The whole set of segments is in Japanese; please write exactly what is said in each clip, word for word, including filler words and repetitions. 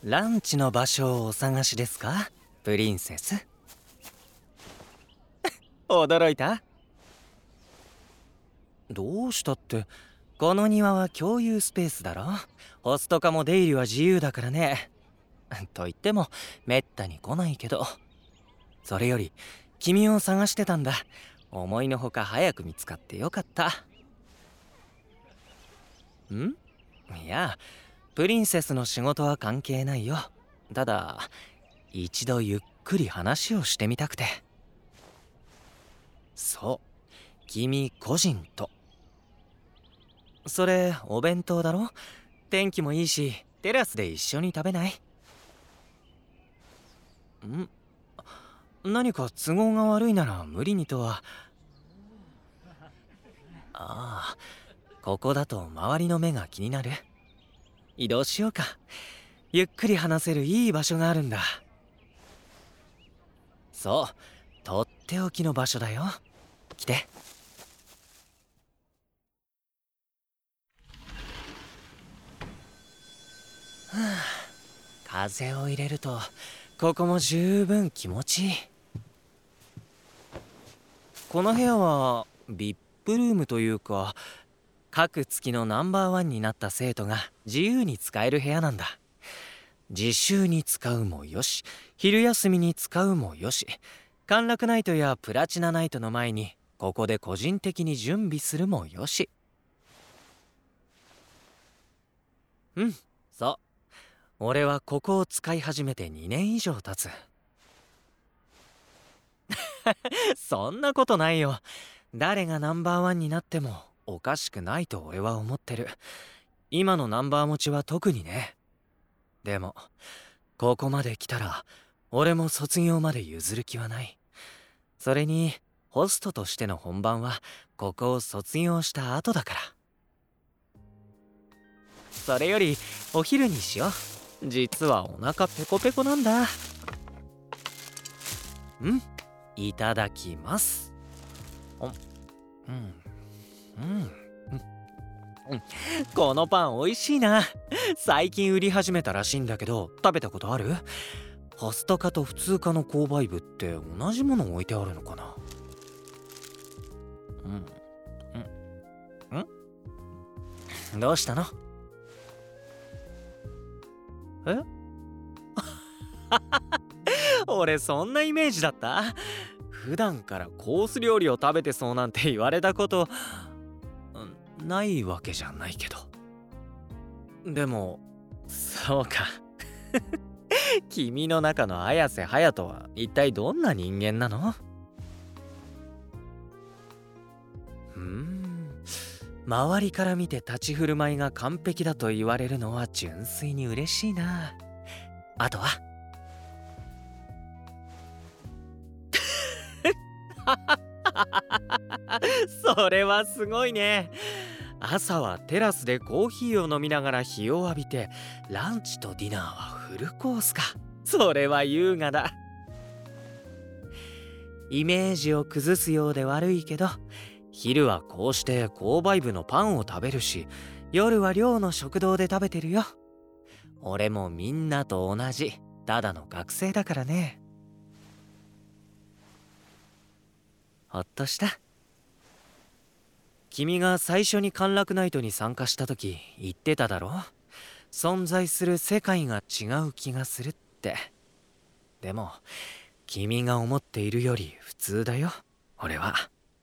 ランチの場所をお探しですか、プリンセス？驚いた？どうしたって、この庭は共有スペースだろ。ホスト化も出入りは自由だからね。と言ってもめったに来ないけど。それより君を探してたんだ。思いのほか早く見つかってよかった。ん？いや、プリンセスの仕事は関係ないよ。ただ一度ゆっくり話をしてみたくて。そう、君個人と。それお弁当だろ。天気もいいしテラスで一緒に食べない？ん？何か都合が悪いなら無理にとは。ああ、ここだと周りの目が気になる。移動しようか。ゆっくり話せるいい場所があるんだ。そう、とっておきの場所だよ。来て。はあ、風を入れるとここも十分気持ちいい。この部屋は ブイアイピ ルームというか、各月のナンバーワンになった生徒が自由に使える部屋なんだ。自習に使うもよし、昼休みに使うもよし、陥落ナイトやプラチナナイトの前にここで個人的に準備するもよし。うん、そう、俺はここを使い始めてにねん以上経つ。そんなことないよ。誰がナンバーワンになってもおかしくないと俺は思ってる。今のナンバー持ちは特にね。でもここまで来たら俺も卒業まで譲る気はない。それにホストとしての本番はここを卒業した後だから。それよりお昼にしよう。実はお腹ペコペコなんだ。うん、いただきます。お、うんうんうん、このパン美味しいな。最近売り始めたらしいんだけど、食べたことある？ホスト化と普通化の購買部って同じもの置いてあるのかな？うんんんどうしたの？え？俺そんなイメージだった？普段からコース料理を食べてそうなんて言われたことないわけじゃないけど。でもそうか。君の中の綾瀬隼人は一体どんな人間なの？うーん、周りから見て立ち振る舞いが完璧だと言われるのは純粋に嬉しいな。あとはそれはすごいね。朝はテラスでコーヒーを飲みながら日を浴びて、ランチとディナーはフルコースか。それは優雅だ。イメージを崩すようで悪いけど、昼はこうして購買部のパンを食べるし、夜は寮の食堂で食べてるよ。俺もみんなと同じただの学生だからね。ほっとした？君が最初に陥落ナイトに参加した時言ってただろ。存在する世界が違う気がするって。でも君が思っているより普通だよ、俺は。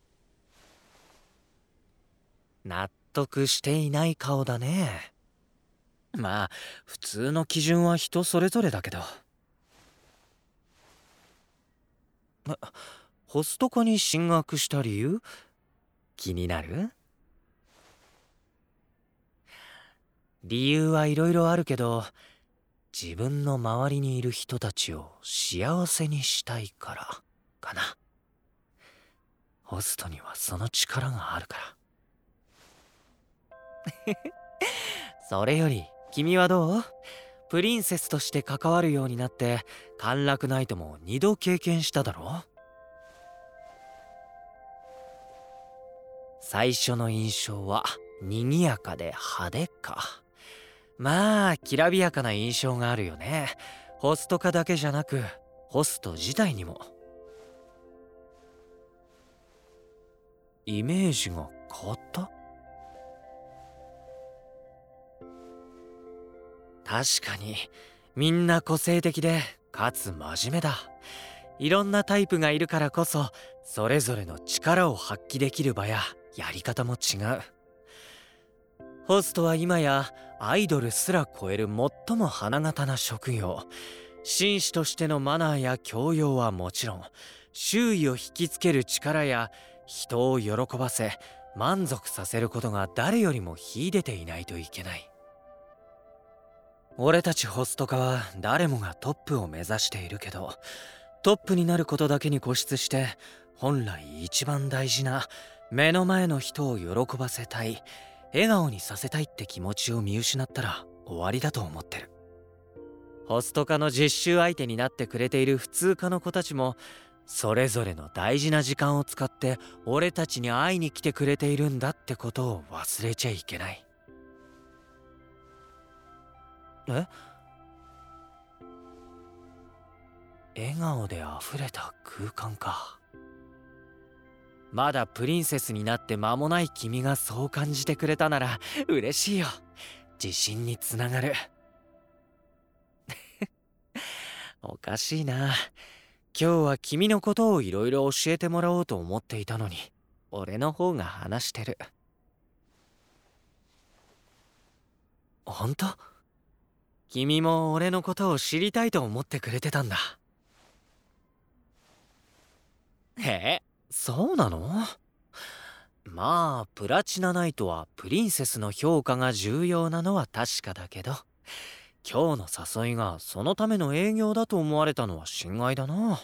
納得していない顔だね。まあ普通の基準は人それぞれだけど。え、ホスト科に進学した理由気になる？理由はいろいろあるけど、自分の周りにいる人たちを幸せにしたいからかな。ホストにはその力があるから。それより君はどう？プリンセスとして関わるようになって陥落ナイトも二度経験しただろ？最初の印象は賑やかで派手か。 まあきらびやかな印象があるよね。ホスト化だけじゃなくホスト自体にも。イメージが変わった？確かにみんな個性的でかつ真面目だ。いろんなタイプがいるからこそそれぞれの力を発揮できる場ややり方も違う。ホストは今やアイドルすら超える最も花形な職業。紳士としてのマナーや教養はもちろん、周囲を引きつける力や人を喜ばせ満足させることが誰よりも秀でていないといけない。俺たちホスト化は誰もがトップを目指しているけど、トップになることだけに固執して本来一番大事な目の前の人を喜ばせたい、笑顔にさせたいって気持ちを見失ったら終わりだと思ってる。ホスト化の実習相手になってくれている普通科の子たちもそれぞれの大事な時間を使って俺たちに会いに来てくれているんだってことを忘れちゃいけない。え？笑顔で溢れた空間か。まだプリンセスになって間もない君がそう感じてくれたなら嬉しいよ。自信につながる。おかしいな。今日は君のことをいろいろ教えてもらおうと思っていたのに俺の方が話してる。本当？君も俺のことを知りたいと思ってくれてたんだ。へえ、そうなの？まあプラチナナイトはプリンセスの評価が重要なのは確かだけど、今日の誘いがそのための営業だと思われたのは心外だな。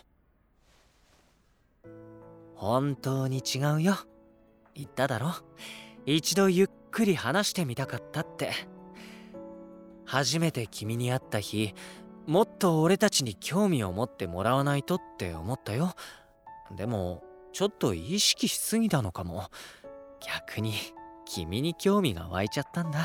本当に違うよ。言っただろ、一度ゆっくり話してみたかったって。初めて君に会った日、もっと俺たちに興味を持ってもらわないとって思ったよ。でもちょっと意識しすぎたのかも。逆に君に興味が湧いちゃったんだ。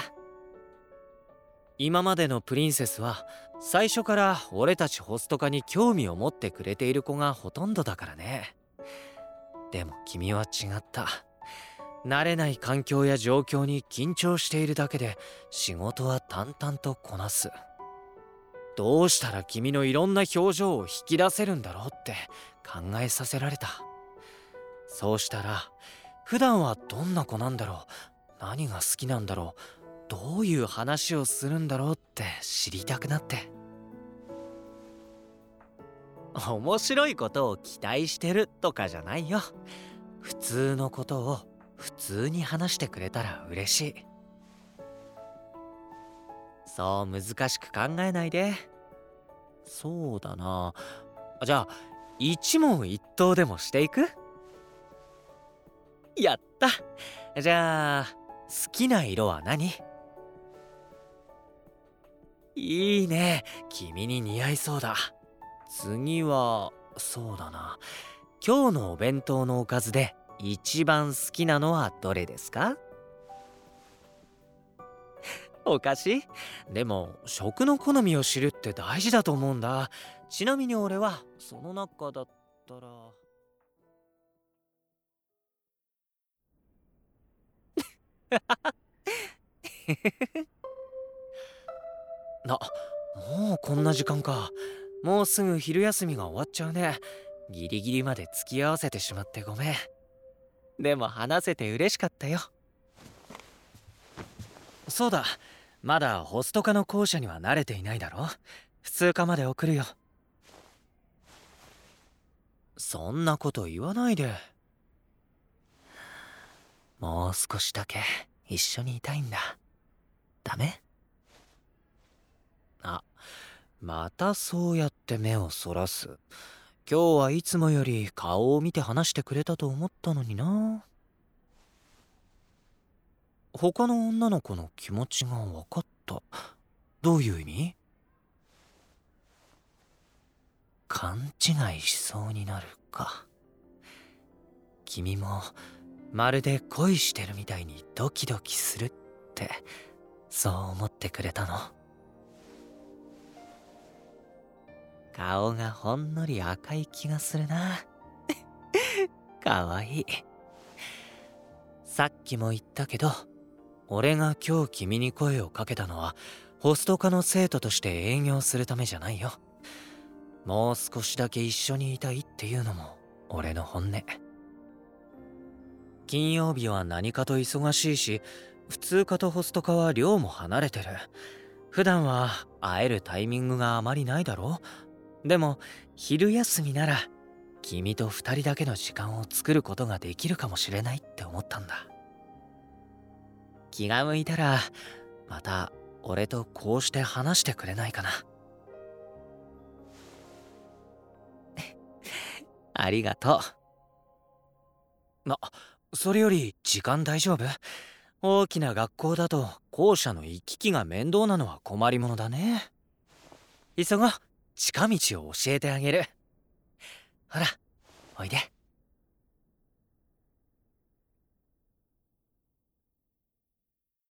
今までのプリンセスは最初から俺たちホスト化に興味を持ってくれている子がほとんどだからね。でも君は違った。慣れない環境や状況に緊張しているだけで仕事は淡々とこなす。どうしたら君のいろんな表情を引き出せるんだろうって考えさせられた。そうしたら普段はどんな子なんだろう、何が好きなんだろう、どういう話をするんだろうって知りたくなって。面白いことを期待してるとかじゃないよ。普通のことを普通に話してくれたら嬉しい。そう難しく考えないで。そうだな。じゃあ一問一答でもしていく？やった。じゃあ好きな色は何？いいね、君に似合いそうだ。次はそうだな、今日のお弁当のおかずで一番好きなのはどれですか？おかしい？でも食の好みを知るって大事だと思うんだ。ちなみに俺はその中だったらな、もうこんな時間か。もうすぐ昼休みが終わっちゃうね。ギリギリまで付き合わせてしまってごめん。でも話せて嬉しかったよ。そうだ、まだホスト科の校舎には慣れていないだろ。普通科まで送るよ。そんなこと言わないで。もう少しだけ一緒にいたいんだ。ダメ？あ、またそうやって目をそらす。今日はいつもより顔を見て話してくれたと思ったのにな。他の女の子の気持ちが分かった。どういう意味？勘違いしそうになるか。君もまるで恋してるみたいにドキドキするってそう思ってってくれたの。顔がほんのり赤い気がするな。かわいい。さっきも言ったけど、俺が今日君に声をかけたのはホスト科の生徒として営業するためじゃないよ。もう少しだけ一緒にいたいっていうのも俺の本音。金曜日は何かと忙しいし、普通科とホスト科は寮も離れてる。普段は会えるタイミングがあまりないだろ。でも昼休みなら君と二人だけの時間を作ることができるかもしれないって思ったんだ。気が向いたらまた俺とこうして話してくれないかな。ありがとう。な、それより時間大丈夫？大きな学校だと校舎の行き来が面倒なのは困りものだね。急ごう。近道を教えてあげる。ほら、おいで。